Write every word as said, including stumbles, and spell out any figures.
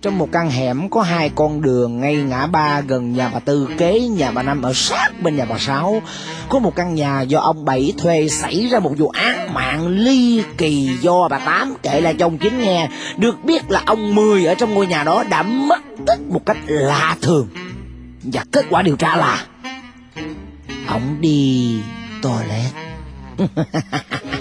Trong một căn hẻm có hai con đường ngay ngã ba gần nhà bà Tư kế nhà bà Năm ở sát bên nhà bà Sáu, có một căn nhà do ông Bảy thuê xảy ra một vụ án mạng ly kỳ do bà Tám kể lại cho ông Chín nghe. Được biết là ông Mười ở trong ngôi nhà đó đã mất tích một cách lạ thường, và kết quả điều tra là ông đi toilet.